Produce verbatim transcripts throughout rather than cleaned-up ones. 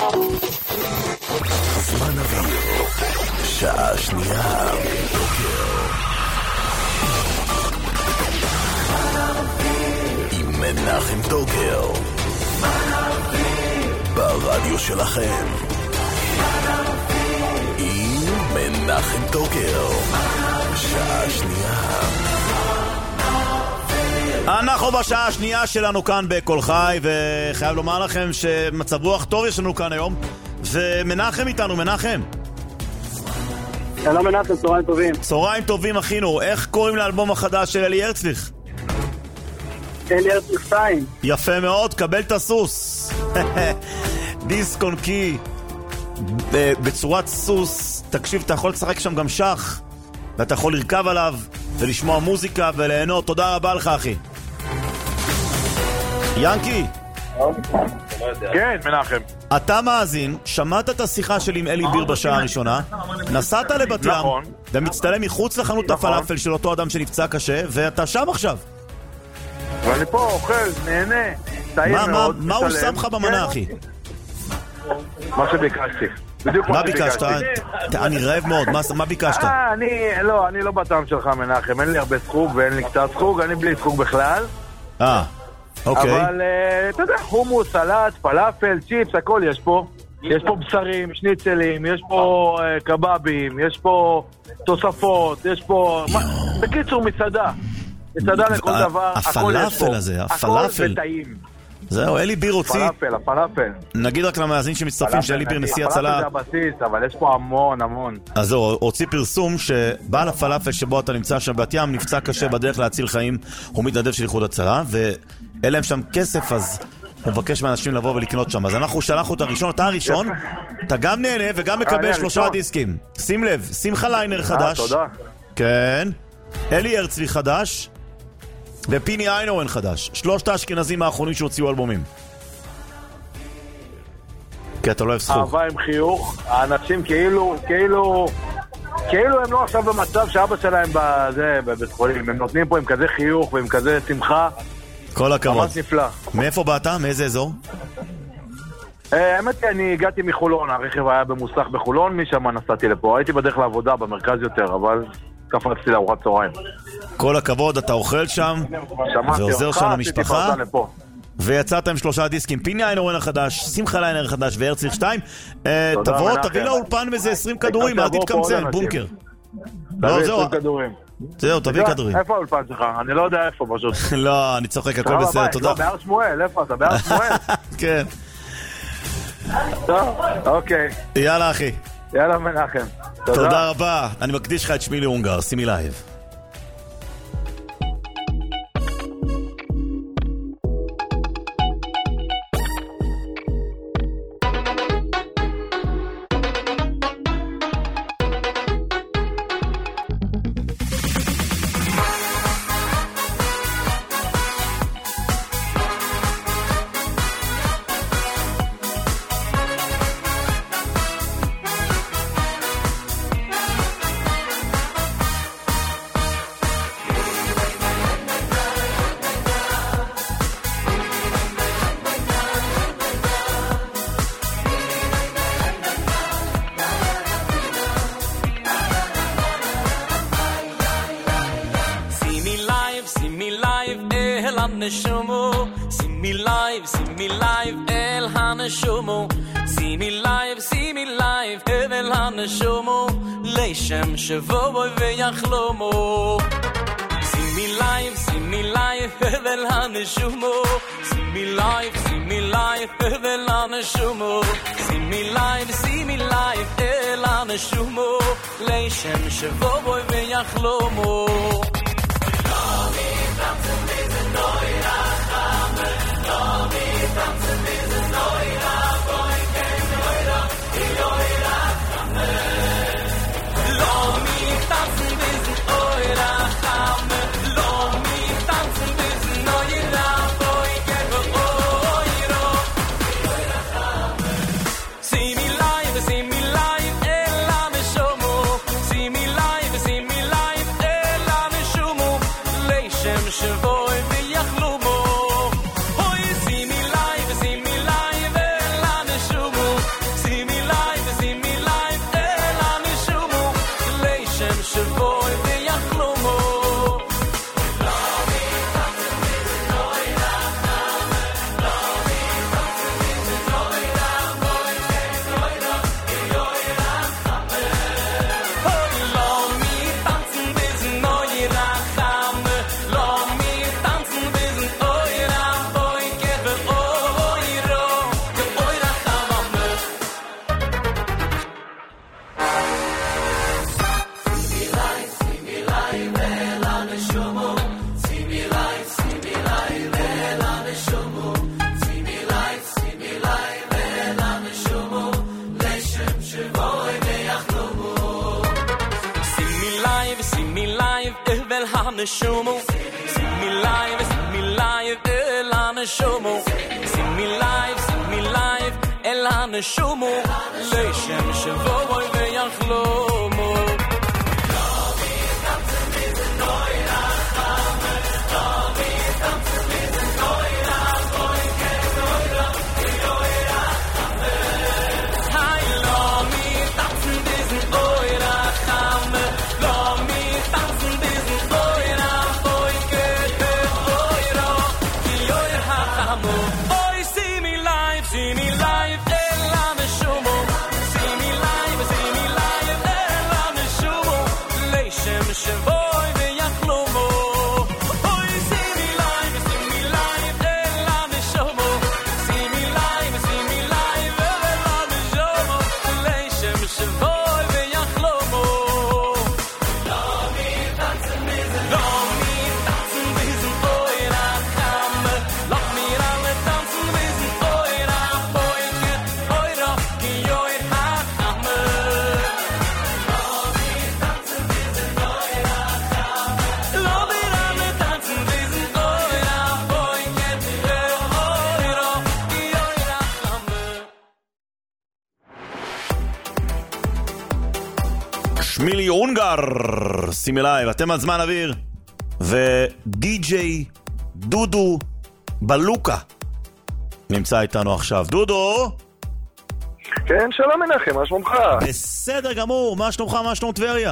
זמן אוויר, שעה שנייה בטוקיו. עם מנחם טוקר. ברדיו שלכם. עם מנחם טוקר. שעה שנייה. אנחנו בשעה השנייה שלנו כאן בכל חי, וחייב לומר לכם שמצב רוח טוב יש לנו כאן היום. ומנחם איתנו, מנחם. שלום מנחם, צהריים טובים. צהריים טובים אחינו, איך קוראים לאלבום החדש של אלי הרצליך? אלי הרצליך שתיים. יפה מאוד, קבל את הסוס. דיסק און קי בצורת סוס. תקשיב, אתה יכול לשחק שם גם שח, ואתה יכול לרכב עליו ולשמוע מוזיקה וליהנות. תודה רבה לך אחי. ינקי. כן, מנחם. אתה מאזין, שמעת את השיחה שלי עם אלי ביר בשעה הראשונה, נסעת לבת ים ומצטלם מחוץ לחנות הפלאפל של אותו אדם שנפצע קשה, ואתה שם עכשיו. ואני פה אוכל, נהנה, טעים מאוד. מה הוא שם לך במנה אחי? מה שביקשתי. מה ביקשת? אני רעב מאוד, מה ביקשת? לא, אני לא בטעם שלך מנחם, אין לי הרבה סחוג ואין לי קצת סחוג, אני בלי סחוג בכלל. אה, אוקיי. אבל אתה יודע, חומוס, סלט, פלאפל, צ'יפס, הכל יש פה. יש פה בשרים, שניצלים, יש פה קבבים, יש פה תוספות, יש פה... בקיצור, מצדה. מצדה לכל דבר, הכל יש פה. הפלאפל הזה, הפלאפל. הכל וטעים. זהו, אלי ביר הוציא... הפלאפל, הפלאפל. נגיד רק למאזין שמצטרפים שאלי ביר נשיא הצלה... הפלאפל זה הבסיס, אבל יש פה המון, המון. אז זהו, הוציא פרסום שבעל הפלאפל שבו אתה נמצא שם בת ים נפצע קשה בדרך להציל חיים, הוא מתנדב של איחוד הצלה, ואין להם שם כסף, אז הוא מבקש מאנשים לבוא ולקנות שם. אז אנחנו שלחנו את הראשון, אתה הראשון, אתה גם נהנה וגם מקבל שלושה דיסקים. שים לב, שמחה ליינר חדש. תודה. כן. אלי הרצליך חדש. ופיני איינהורן חדש. שלושת האשכנזים האחרונים שהוציאו אלבומים. כי אתה לא אוהב סחוג. אהבה עם חיוך. האנשים כאילו, כאילו, כאילו הם לא עכשיו במצב שאבא שלהם בזה, בבית חולים. הם נותנים פה עם כזה חיוך ועם כזה שמחה. כל הכבוד. ממש נפלא. מאיפה באת? מאיזה אזור? האמת היא, אני הגעתי מחולון. הרכב היה במוסך בחולון, משם נסעתי לפה. הייתי בדרך לעבודה במרכז יותר, אבל... קפצתי לארוחת צהריים. כל הכבוד, אתה אוכל שם ועוזר שם למשפחה ויצאת עם שלושה דיסקים, פיני איינהורן החדש, שמחה ליינר החדש והרצליך שתיים. תבוא, תביא לאולפן מזה עשרים כדורים, אל תתקמצן, בונקר. לא, זהו, זהו, תביא כדורים. איפה האולפן שלך? אני לא יודע איפה פשוט. לא, אני צוחק, הכל בסדר, תודה. בהר שמואל, איפה אתה? בהר שמואל? כן. טוב, אוקיי. יאללה אחי. יאללה מנחם. תודה רבה. אני מקדיש לך את שמי להונגר. שימי לייב. שבואי ויחלומו שימי לייב, שימי לייב הבל הנשומו שימי לייב, שימי לייב הבל הנשומו שימי לייב, שימי לייב אל הנשומו לשם שבואי ויחלומו לא מתאמצם איזה נוי רחמה לא מתאמצם איזה נוי רחמה כן נוי רחמה נוי רחמה לא מתאמצם ביזן אוי רחמה לא מתאמצם ביזן אוי רחמה כן ואוי רחמה שימי לייב שימי לייב אל הנשומו שימי לייב שימי לייב אל הנשומו לשם שבואי ויחלומו אוי שימי לייב שימי הנשומו שים me live, שים me live אל הנשומו שים me live, שים me live אל הנשומו לשם שבוי ויחלומו מילי אונגר, שימי לייב, אתם על זמן אוויר ודי-ג'יי דודו בלוקה נמצא איתנו עכשיו. דודו? כן, שלום מנחם, מה שלומך? בסדר גמור, מה שלומך, מה שלום טבריה?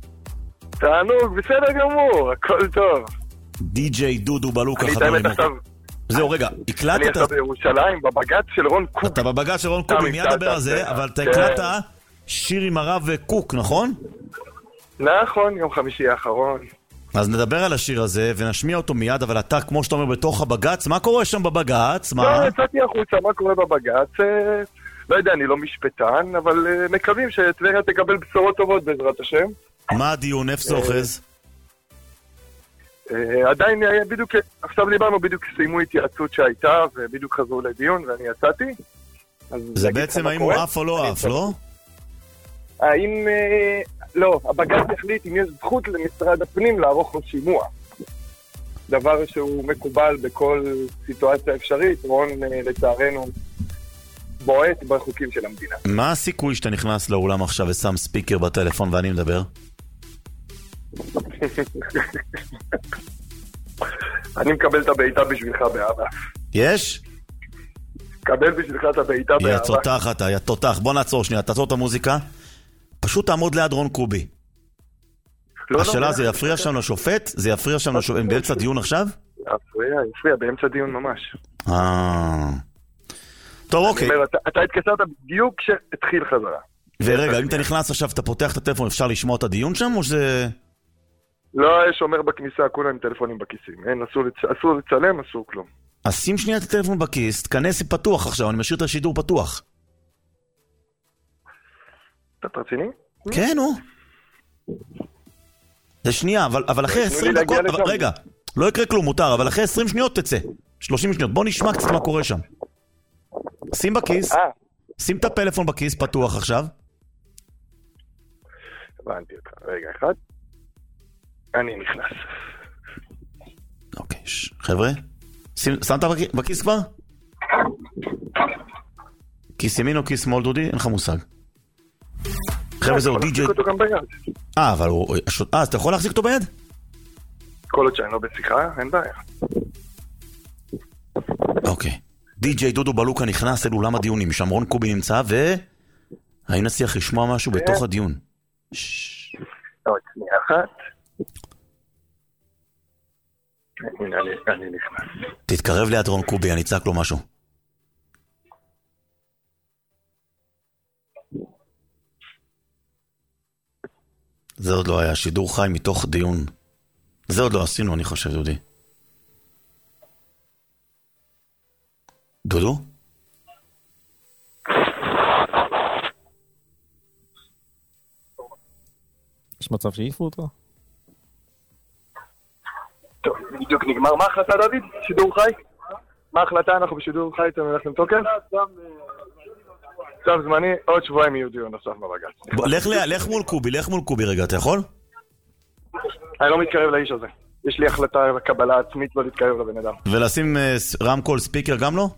תענוג, בסדר גמור, הכל טוב. די-ג'יי דודו בלוקה אני חברים. תאמת עכשיו... זהו, רגע, הקלטת... אני עכשיו בירושלים, בבג"ץ של רון קוק. אתה בבג"ץ של רון קוק, מיד נדבר על זה, אבל אתה הקלטת שיר עם הרב קוק, נכון? נכון, יום חמישי האחרון. אז נדבר על השיר הזה ונשמיע אותו מיד, אבל אתה, כמו שאתה אומר, בתוך הבג"ץ, מה קורה שם בבג"ץ? לא, יצאתי החוצה, מה קורה בבג"ץ? לא יודע, אני לא משפטן, אבל מקווים שטבריה תקבל בשורות טובות בעזרת השם. מה הדיון? איפה זה אוחז? עדיין, בדיוק, עכשיו דיברנו, בדיוק סיימו התייעצות שהייתה, ובדיוק חזרו לדיון, ואני יצאתי. זה בעצם האם הוא אף או לא אף, לא? האם... לא, הבג"ץ החליט אם יש זכות למשרד הפנים לערוך לו שימוע. דבר שהוא מקובל בכל סיטואציה אפשרית, רון לצערנו בועט בחוקים של המדינה. מה הסיכוי שאתה נכנס לאולם עכשיו ושם ספיקר בטלפון ואני מדבר? אני מקבל את הבעיטה בשבילך באהבה. יש? קבל בשבילך את הבעיטה באהבה. יא תותח אתה, יא תותח. בוא נעצור שנייה, תעצור את המוזיקה. פשוט תעמוד ליד רון קובי. השאלה, זה יפריע שם לשופט? זה יפריע שם לשופט? הם באמצע דיון עכשיו? יפריע, יפריע, באמצע דיון ממש. אה... טוב, אוקיי. אתה התקשרת בדיוק כשהתחיל חזרה. ורגע, אם אתה נכנס עכשיו, אתה פותח את הטלפון, אפשר לשמוע את הדיון שם, או שזה... לא, יש אומר בכניסה, כולם עם טלפונים בכיסים. אין, אסור לצלם, אסור כלום. אז שים שנייה את הטלפון בכיס, תכנס פתוח עכשיו, אני משאיר את השידור פתוח. אתה רציני? כן, נו. זה שנייה, אבל, אבל אחרי עשרים דקות, אבל, רגע, לא יקרה כלום, מותר, אבל אחרי עשרים שניות תצא. שלושים שניות, בוא נשמע קצת מה קורה שם. שים בכיס, שים את הפלאפון בכיס, פתוח עכשיו. הבנתי אותך, רגע אחד. אני נכנס. אוקיי, חבר'ה, שמת בכיס כבר? כיס ימין או כיס שמאל, דודי? אין לך מושג. חבר'ה, זהו די-ג'יי... אה, אבל הוא... אה, אז אתה יכול להחזיק אותו ביד? כל עוד שאני לא בשיחה, אין בעיה. אוקיי. די-ג'יי דודו בלוקה נכנס אל אולם הדיונים, שם רון קובי נמצא, ו... האם נצליח לשמוע משהו בתוך הדיון? עוד שנייה אחת. אני נכנס. תתקרב ליד רון קובי, אני אצעק לו משהו. זה עוד לא היה, שידור חי מתוך דיון. זה עוד לא עשינו, אני חושב, דודי. דודו? יש מצב שהעיפו אותו? טוב, בדיוק נגמר. מה ההחלטה, דוד? שידור חי? מה ההחלטה? אנחנו בשידור חי, אתם הולכים תוקף? צו זמני, עוד שבועיים יהיו דיון נוסף בבג"ץ. לך מול קובי, לך מול קובי רגע, אתה יכול? אני לא מתקרב לאיש הזה. יש לי החלטה לקבלה עצמית לא להתקרב לבן אדם. ולשים רמקול ספיקר גם לא?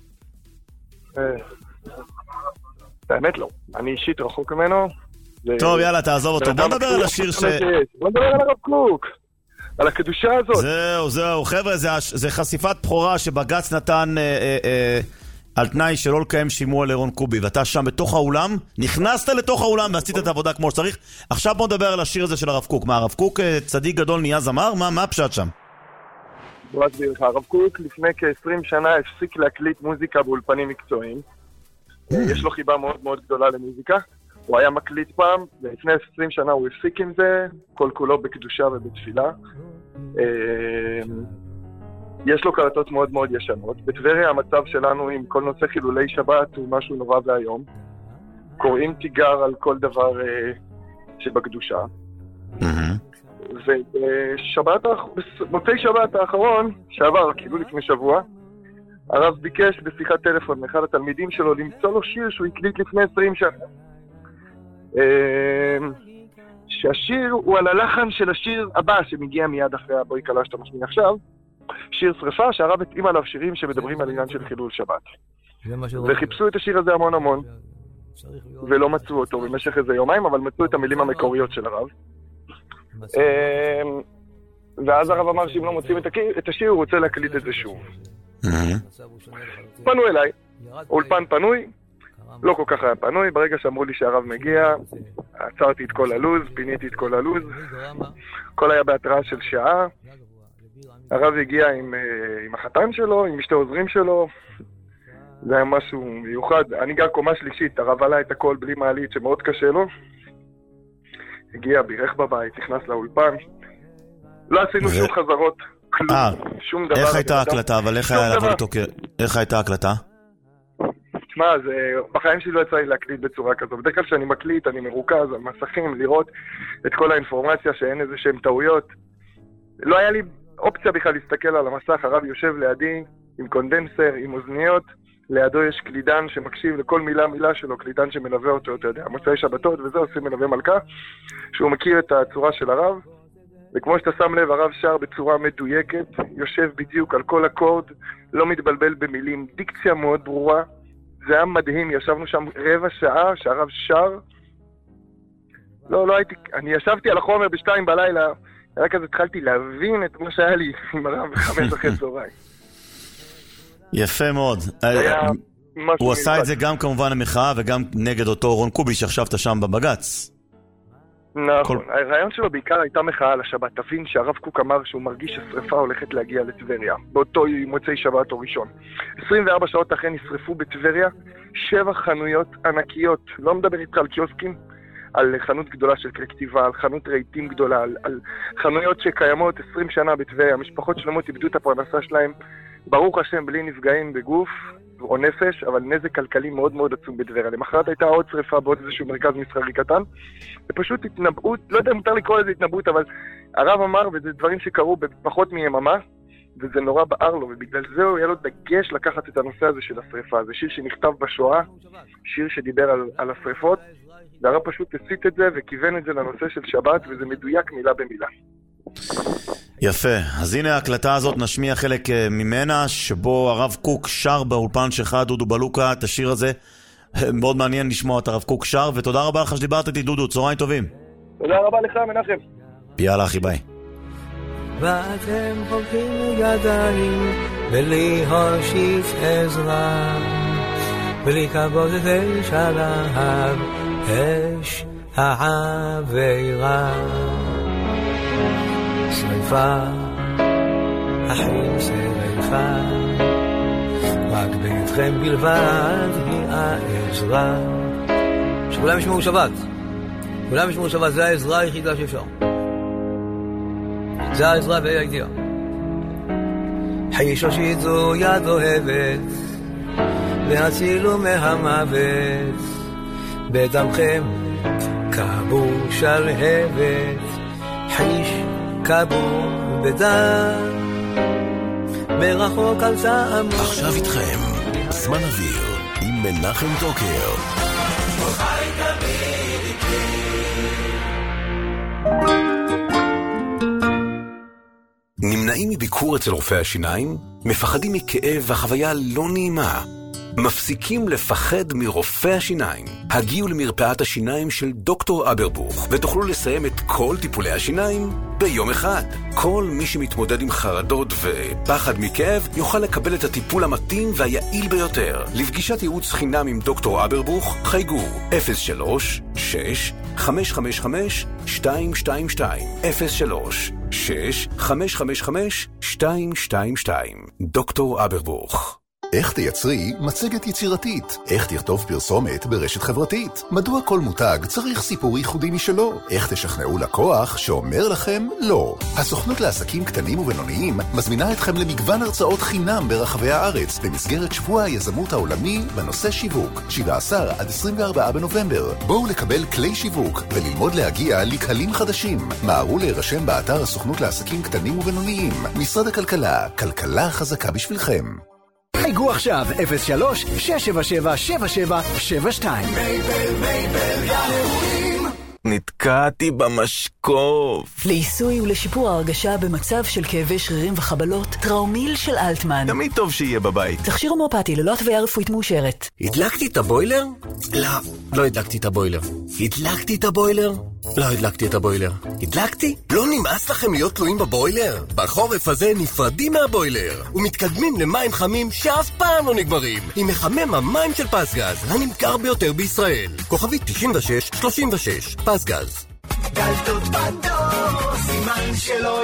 באמת לא. אני אישית רחוק ממנו. טוב, יאללה, תעזוב אותו. בוא נדבר על השיר ש... בוא נדבר על הרב קוק. על הקדושה הזאת. זהו, זהו. חבר'ה, זה חשיפת בחורה שבג"ץ נתן על תנאי שלא לקיים שימוע לאירון קובי, ואתה שם בתוך האולם, נכנסת לתוך האולם ועשית את העבודה כמו שצריך. עכשיו בוא נדבר על השיר הזה של הרב קוק. מה, הרב קוק צדיק גדול נהיה זמר? מה הפשט שם? בוא אסביר לך, הרב קוק לפני כ-עשרים שנה הפסיק להקליט מוזיקה באולפנים מקצועיים. יש לו חיבה מאוד מאוד גדולה למוזיקה. הוא היה מקליט פעם, ולפני עשרים שנה הוא הפסיק עם זה, כל כולו בקדושה ובתפילה. יש לו קלטות מאוד מאוד ישנות. בטבריה המצב שלנו עם כל נושא חילולי שבת הוא משהו נורא והיום. קוראים תיגר על כל דבר שבקדושה. ובשבת, במוצאי שבת האחרון, שעבר, כאילו לפני שבוע, הרב ביקש בשיחת טלפון מאחד התלמידים שלו למצוא לו שיר שהוא הקליט לפני עשרים שנה. שהשיר הוא על הלחן של השיר הבא שמגיע מיד אחרי הבוי קלה שאתה משמיע עכשיו, שיר שריפה שהרב התאים עליו שירים שמדברים על עניין של חילול שבת. וחיפשו את השיר הזה המון המון, ולא מצאו אותו במשך איזה יומיים, אבל מצאו את המילים המקוריות של הרב. ואז הרב אמר שאם לא מוצאים את השיר הוא רוצה להקליט את זה שוב. פנו אליי, אולפן פנוי, לא כל כך היה פנוי. ברגע שאמרו לי שהרב מגיע, עצרתי את כל הלוז, פיניתי את כל הלוז, כל היה בהתראה של שעה. הרב הגיע עם, עם החתן שלו, עם שתי עוזרים שלו. זה היה משהו מיוחד. אני גר קומה שלישית, הרב עלה את הכל בלי מעלית שמאוד קשה לו. הגיע, בירך בבית, נכנס לאולפן. לא עשינו ו... שום חזרות, כלום, שום דבר. איך הייתה ההקלטה? אבל איך היה לבוא איתו? איך הייתה ההקלטה? תשמע, בחיים שלי לא יצא לי להקליט בצורה כזו. בדרך כלל שאני מקליט, אני מרוכז על מסכים, לראות את כל האינפורמציה, שאין איזה שהם טעויות. לא היה לי אופציה בכלל להסתכל על המסך. הרב יושב לידי עם קונדנסר, עם אוזניות. לידו יש קלידן שמקשיב לכל מילה מילה שלו, קלידן שמלווה אותו, אתה יודע, מוצאי שבתות וזה, עושים מלווה מלכה, שהוא מכיר את הצורה של הרב. וכמו שאתה שם לב, הרב שר בצורה מדויקת, יושב בדיוק על כל אקורד, לא מתבלבל במילים, דיקציה מאוד ברורה. זה היה מדהים, ישבנו שם רבע שעה שהרב שר. לא, לא הייתי, אני ישבתי על החומר בשתיים בלילה, רק אז התחלתי להבין את מה שהיה לי עם הרב בחמש אחרי צהריים. יפה מאוד. הוא עשה את זה גם כמובן למחאה וגם נגד אותו רון קובי שעכשיו אתה שם בבגץ. נכון, הרעיון שלו בעיקר הייתה מחאה על השבת. תבין שהרב קוק אמר שהוא מרגיש ששריפה הולכת להגיע לטבריה באותו מוצאי שבת או ראשון. עשרים וארבע שעות אחרי נשרפו בטבריה שבע חנויות ענקיות. לא מדבר איתך על קיוסקים, על חנות גדולה של כלי כתיבה, על חנות רהיטים גדולה, על, על חנויות שקיימות עשרים שנה בטבריה. משפחות שלמות איבדו את הפרנסה שלהם, ברוך השם, בלי נפגעים בגוף או נפש, אבל נזק כלכלי מאוד מאוד עצום בטבריה. למחרת הייתה עוד שריפה בעוד איזשהו מרכז מסחרי קטן. זה פשוט התנבאות, לא יודע אם מותר לקרוא לזה התנבאות, אבל הרב אמר, וזה דברים שקרו בפחות מיממה, וזה נורא בער לו, ובגלל זה הוא היה לו דגש לקחת את הנושא הזה של השריפה. זה שיר שנכתב בשואה, שיר שדיבר על, על השריפות, והרב פשוט הסיט את זה וכיוון את זה לנושא של שבת, וזה מדויק מילה במילה. יפה, אז הנה ההקלטה הזאת, נשמיע חלק ממנה, שבו הרב קוק שר באולפן שלך, דודו בלוקה, את השיר הזה. מאוד מעניין לשמוע את הרב קוק שר, ותודה רבה לך שדיברת איתי, דודו, צהריים טובים. תודה רבה לך, מנחם. יאללה אחי, ביי. ואתם חולקים ידיים בלי הושיט עזרה, בלי כבוד אש עליו אש העבירה. שריפה, אחים שריפה, רק ביתכם בלבד היא העזרה. שכולם ישמעו שבת, כולם ישמעו שבת, זה העזרה היחידה שאפשר. זה העזרה והידיעה. חיש הושיטו יד אוהבת, והצילו מהמוות, בדמכם כבו שלהבת. חיש כבו בדם, מרחוק על טעם. עכשיו איתכם, זמן אוויר עם מנחם טוקר. חי תמיד איתי. נמנעים מביקור אצל רופא השיניים? מפחדים מכאב והחוויה לא נעימה? מפסיקים לפחד מרופא השיניים. הגיעו למרפאת השיניים של דוקטור אברבוך ותוכלו לסיים את כל טיפולי השיניים ביום אחד. כל מי שמתמודד עם חרדות ופחד מכאב יוכל לקבל את הטיפול המתאים והיעיל ביותר. לפגישת ייעוץ חינם עם דוקטור אברבוך חייגו אפס שלוש שש חמש חמש חמש שתיים שתיים שתיים אפס שלוש שש חמש חמש חמש שתיים שתיים שתיים. דוקטור אברבוך. איך תייצרי מצגת יצירתית? איך תכתוב פרסומת ברשת חברתית? מדוע כל מותג צריך סיפור ייחודי משלו? איך תשכנעו לקוח שאומר לכם לא? הסוכנות לעסקים קטנים ובינוניים מזמינה אתכם למגוון הרצאות חינם ברחבי הארץ במסגרת שבוע היזמות העולמי בנושא שיווק, שבעה עשר עד עשרים וארבעה בנובמבר. בואו לקבל כלי שיווק וללמוד להגיע לקהלים חדשים. מהרו להירשם באתר הסוכנות לעסקים קטנים ובינוניים. משרד הכלכלה, כלכלה חזקה בשבילכם. חייגו עכשיו אפס שלוש שש שבע שבע שבע שבע שבע שתיים. מייבל מייבל יערורים. נתקעתי במשקוף. לעיסוי ולשיפור ההרגשה במצב של כאבי שרירים וחבלות, טראומיל של אלטמן. תמיד טוב שיהיה בבית. תכשיר הומאופתי ללא התוויה רפואית מאושרת. הדלקתי את הבוילר? לא, לא הדלקתי את הבוילר. הדלקתי את הבוילר? לא הדלקתי את הבוילר. הדלקתי? לא נמאס לכם להיות תלויים בבוילר? בחורף הזה נפרדים מהבוילר ומתקדמים למים חמים שאף פעם לא נגמרים עם מחמם המים של פסגז, הנמכר ביותר בישראל. כוכבית תשעים ושש שלושים ושש. פסגז. דלתות בדור, סימן שלא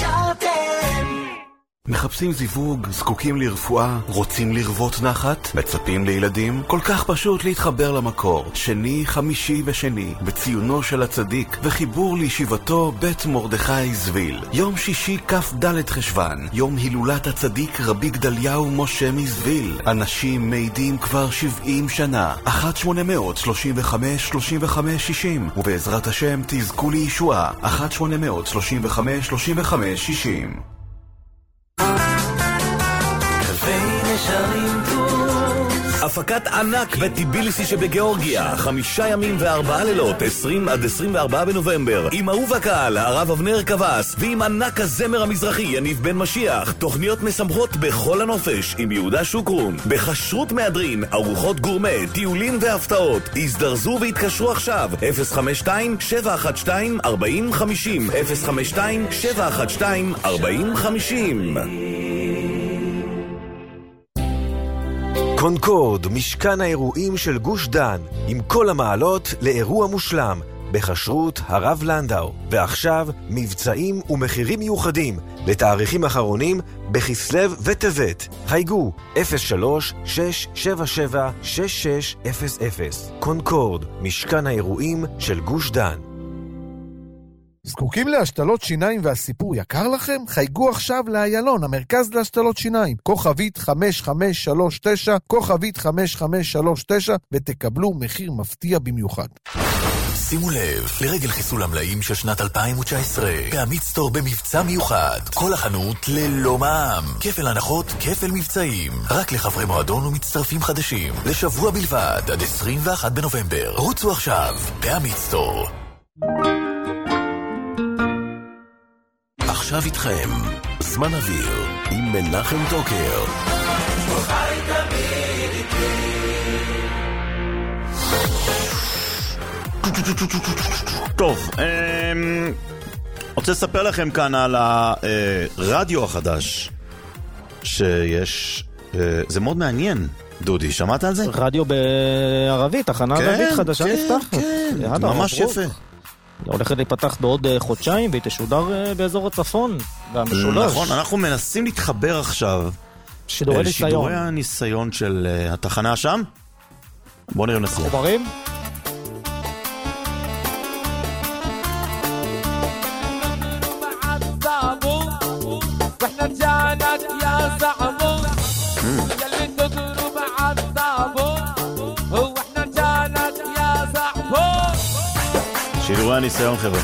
התפשרתם. מחפשים זיווג, זקוקים לרפואה, רוצים לרוות נחת, מצפים לילדים. כל כך פשוט להתחבר למקור. שני, חמישי ושני, בציונו של הצדיק, וחיבור לישיבתו בית מרדכי זוויל. יום שישי כף ד' חשבן, יום הילולת הצדיק רבי גדליהו משה מזוויל. אנשים מעידים כבר שבעים שנה. אחת שמונה מאות שלושים וחמש שלושים וחמש שישים, ובעזרת השם תזכו לישועה. אחת שמונה מאות שלושים וחמש שלושים וחמש שישים. הפקת ענק בטיביליסי שבגיאורגיה, חמישה ימים וארבעה לילות, עשרים עד עשרים וארבעה בנובמבר, עם אהוב הקהל, הרב אבנר קבס, ועם ענק הזמר המזרחי יניב בן משיח. תוכניות משמחות בכל הנופש עם יהודה שוקרון, בחשרות מהדרין, ארוחות גורמה, טיולים והפתעות. הזדרזו והתקשרו עכשיו אפס חמש שתיים שבע אחת שתיים ארבע חמש אפס אפס חמש שתיים שבע אחת שתיים ארבע חמש. קונקורד, משכן האירועים של גוש דן, עם כל המעלות לאירוע מושלם, בחשרות הרב לנדאו. ועכשיו, מבצעים ומחירים מיוחדים, לתאריכים אחרונים, בכסלו וטבת. חייגו, אפס שלוש שש שבע שבע שש שש אפס אפס. קונקורד, משכן האירועים של גוש דן. זקוקים להשתלות שיניים והסיפור יקר לכם? חייגו עכשיו לאיילון, המרכז להשתלות שיניים. כוכבית חמש חמש שלוש תשע, כוכבית חמש חמש שלוש תשע, ותקבלו מחיר מפתיע במיוחד. שימו לב, לרגל חיסול המלאים של שנת אלפיים תשע עשרה, באמיצטור במבצע מיוחד. כל החנות ללא מע"מ. כפל הנחות, כפל מבצעים. רק לחברי מועדון ומצטרפים חדשים. לשבוע בלבד, עד עשרים ואחד בנובמבר. רוצו עכשיו, באמיצטור. עכשיו איתכם, זמן אוויר, עם מנחם טוקר. טוב, רוצה לספר לכם כאן על הרדיו החדש שיש, זה מאוד מעניין. דודי, שמעת על זה? רדיו בערבית, תחנה ערבית חדשה נפתחת. כן, כן, ממש יפה. הולכת להיפתח בעוד חודשיים והיא תשודר באזור הצפון והמשולש. נכון, אנחנו מנסים להתחבר עכשיו שידורי ניסיון. שידורי הניסיון של התחנה שם. בואו נראה נסים. חוברים? שידורי הניסיון חבר'ה.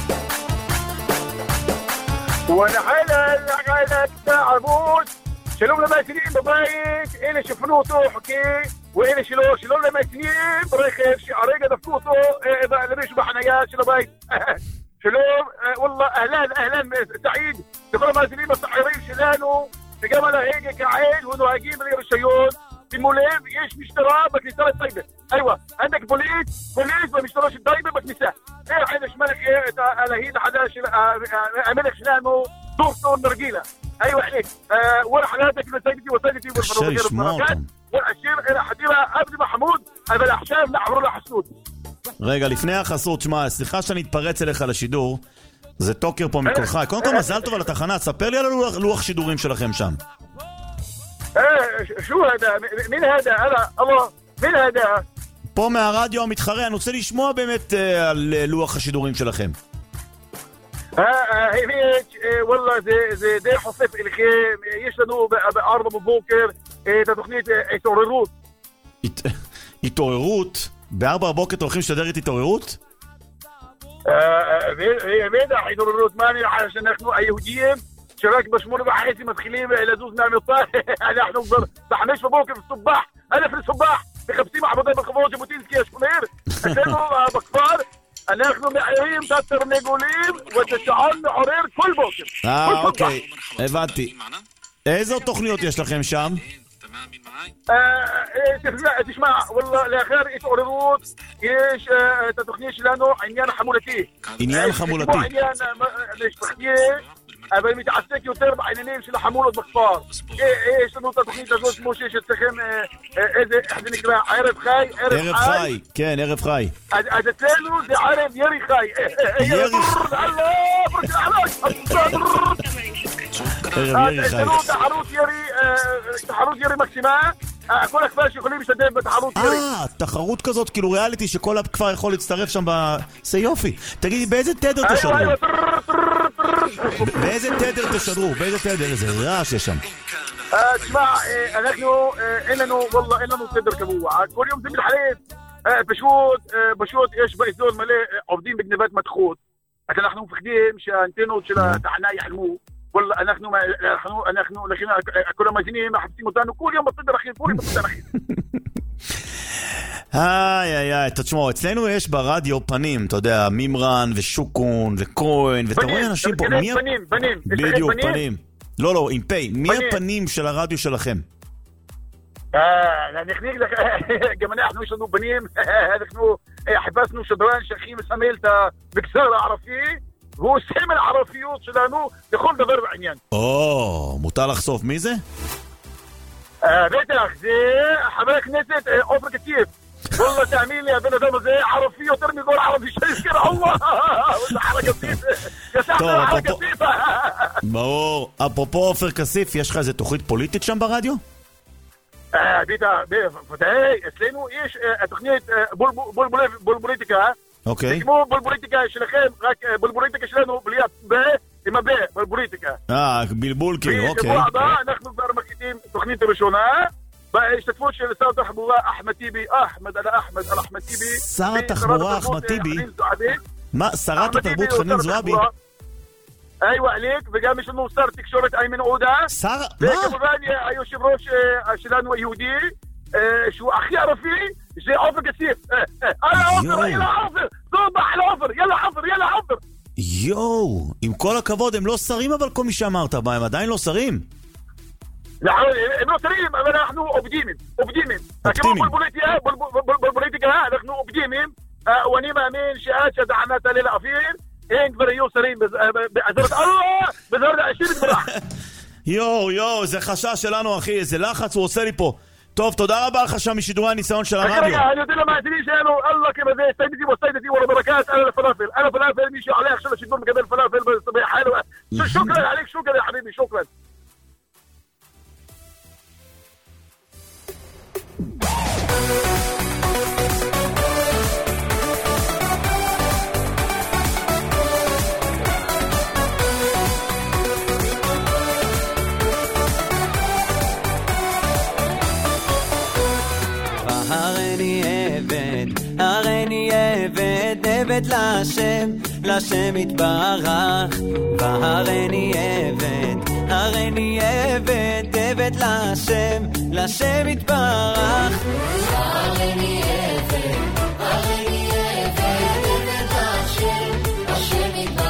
وانا حلال حلال تعبوت שלום למאזינים בבית, אלה שפנו אותו חוקי ואלה שלא, שלום למאזינים ברכב שהרגע דפקו אותו למישהו בחנייה של הבית. שלום, والله אהלן, אהלן, סעיד, לכל המאזינים הסחרים שלנו, וגם על ההגה כעין ונוהגים בלי רישיון. שימו לב, יש משטרה בכניסה לטייבה. איווה, עندك פוליס, פוליס במשטרה של טייבה בכניסה. איך יש מלך את הלהיד החדש של המלך שלנו, דוקטור נרגילה. ايوه عليك أه ولا حالاتك لسيدتي وسيدتي والفضائيات والبركات والاشير الى حديره عبد محمود ابو الاحشام نعبر له حسود. רגע, לפני החסות, שמע, סליחה שאני אתפרץ אליך לשידור, זה טוקר פה מקולך. קודם כל מזל טוב על התחנה, ספר לי על הלוח שידורים שלכם שם. شو هذا مين هذا انا الله مين هذا פה מהרדיו המתחרה, אני רוצה לשמוע באמת על לוח השידורים שלכם. هيك والله زي زي دي حصف الخيم يشلنوا بأربع ببوكر تتخنيت התעוררות. התעוררות? בארבע בבוקר הולכים לשדר את התעוררות? بيدع התעוררות ما نرى عشان نحن היהודים שרק בשמונה וחצי מתחילים לזוז מהמיטה. אנחנו כבר בחמש בבוקר בסובח, אלף לסובח, מחפשים עבודה בחברות ז'בוטינסקי השכונר. אצלנו בכפר אנחנו מעירים את התרנגולים ואת השעון מעורר כל בוקר. אה, אוקיי, הבנתי. איזה תוכניות יש לכם שם? תשמע, לאחר התעוררות יש את התוכנית שלנו, עניין חמולתי. עניין חמולתי. כמו עניין משפחתי, אבל מתעסק יותר בעניינים של החמולות בכפר. יש לנו את התוכנית הזאת כמו שיש אצלכם, איזה, איך זה נקרא, ערב חי? ערב חי, כן, ערב חי. אז אצלנו זה ערב ירי חי. ירי חי. ערב ירי חי. אצלנו תחרות ירי, תחרות ירי מקסימה, כל הכפר שיכולים להשתתף בתחרות ירי. אה, תחרות כזאת, כאילו ריאליטי שכל הכפר יכול להצטרף שם ב... זה יופי. תגידי, באיזה תדר תשדרו? באיזה תדר תשדרו? באיזה תדר? איזה רעש יש שם. תשמע, אנחנו, אין לנו, וואלה, אין לנו תדר קבוע. כל יום זה מתחלף. פשוט, פשוט יש באזור מלא עובדים בגנבת מתכות. אז אנחנו מפחדים שהאנטנות של התחנה יחלמו. וואלה, אנחנו, אנחנו, אנחנו, לכן, כל המאזינים מחפשים אותנו כל יום בתדר אחר, כל יום בתדר אחר. איי, איי, איי, תשמעו, אצלנו יש ברדיו פנים, אתה יודע, מימרן ושוקון וכהן, ואתה רואה אנשים פה, פנים, פנים, פנים, בדיוק, פנים. לא, לא, עם פי, מי הפנים של הרדיו שלכם? גם אנחנו יש לנו פנים, אנחנו חיפשנו שדרן שהכי מסמל את המגזר הערבי, והוא סמל הערביות שלנו לכל דבר בעניין. או, מותר לחשוף, מי זה? בטח, זה חבר הכנסת עופר כסיף. والله תאמין לי, הבן אדם הזה ערבי יותר מכל ערבי שיזכר אללה. זה חלק כסיף. יסחנו חלק כסיף. ברור. אפרופו עופר כסיף, יש לך איזה תוכנית פוליטית שם ברדיו? בטח, בוודאי. אצלנו יש התוכנית בולבוליטיקה. אוקיי. זה כמו בולבוליטיקה שלכם, רק בולבוליטיקה שלנו בלי ב עם הב, בולבוליטיקה. אה, בלבול כאילו, אוקיי. בשבוע הבא אנחנו כבר מקליטים תוכנית הראשונה. בהשתתפות של שר התחבורה אחמד טיבי, אחמד על אחמד על אחמד טיבי. שר התחבורה אחמד טיבי? מה, שרת התרבות חנין זועבי? איווה עליק, וגם יש לנו שר תקשורת איימן עודה. שר? מה? וכמובן היושב ראש שלנו היהודי, שהוא הכי ערבי, זה עופר כסיף. יאללה עופר, יאללה עופר, סובח על עופר, יאללה עופר, יאללה עופר. יואו, עם כל הכבוד, הם לא שרים אבל כל מי שאמרת, הם עדיין לא שרים? הם לא שרים, אבל אנחנו עובדימים, עובדימים. כמו בולבוליטיקה, אנחנו עובדימים, ואני מאמין שעד שהתחנה תעלה לאוויר, הם כבר יהיו שרים בעזרת אללה, בעזרת השם יתברך. יואו, יואו, זה חשש שלנו אחי, איזה לחץ הוא עושה לי פה. טוב, תודה רבה לך שם משידורי הניסיון של הרדיו. רגע, אני יודע למאזינים שלנו, אללה כבזה, סיידתי וסיידתי ולברקת, אלה לפלאפל. אלה פלאפל, מי שעולה עכשיו לשידור מקבל פלאפל בסביח חלוה. שוקרן עליק, שוקרן يا حبيبي, שוקרן. הריני עבד, הריני עבד, עבד לשם, לשם יתברך. והריני עבד, הריני עבד, עבד לשם, לשם יתברך. הריני עבד, הריני עבד, עבד לשם, לשם יתברך.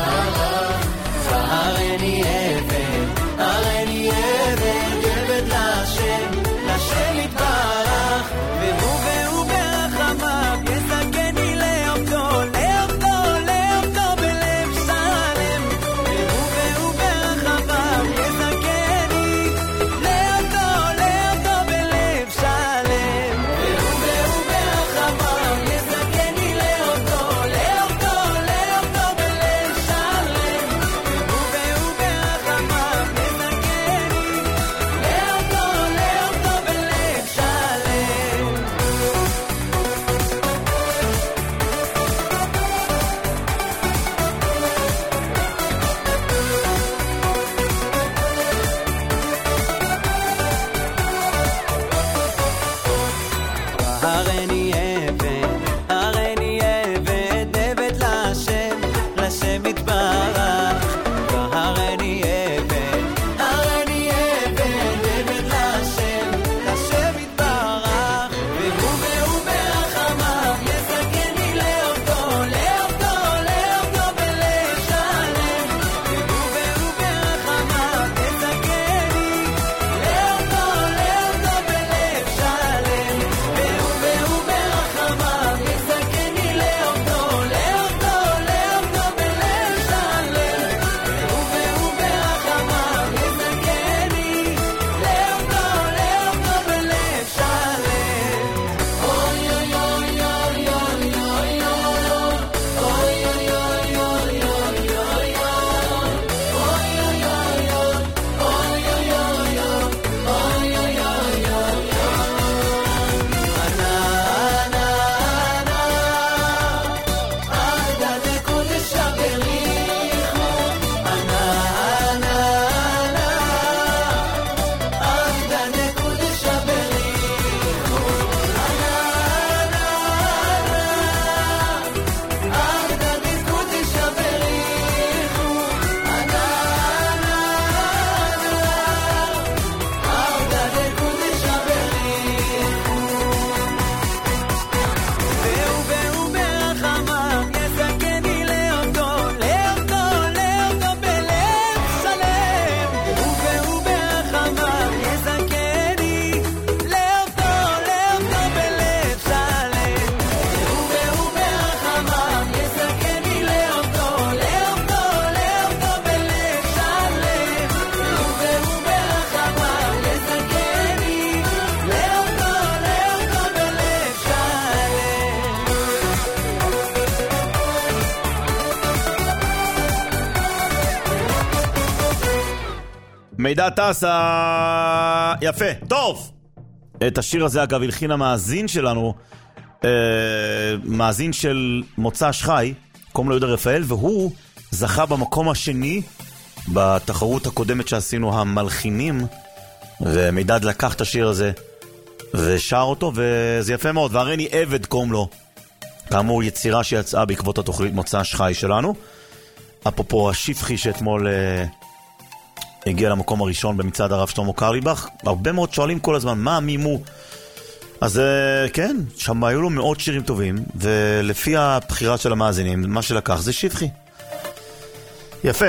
מידע טסה. יפה, טוב. את השיר הזה אגב הלחין המאזין שלנו, אה, מאזין של מוצ"ש חי, קוראים לו יהודה רפאל, והוא זכה במקום השני בתחרות הקודמת שעשינו המלחינים, ומידד לקח את השיר הזה ושר אותו, וזה יפה מאוד. והרני עבד קוראים לו, כאמור יצירה שיצאה בעקבות התוכנית מוצ"ש חי שלנו. אפרופו השפחי שאתמול אה, הגיע למקום הראשון במצעד הרב שלמה קרליבך, הרבה מאוד שואלים כל הזמן מה מימו. אז אה, כן, שם היו לו מאות שירים טובים, ולפי הבחירה של המאזינים מה שלקח זה שפחי. יפה.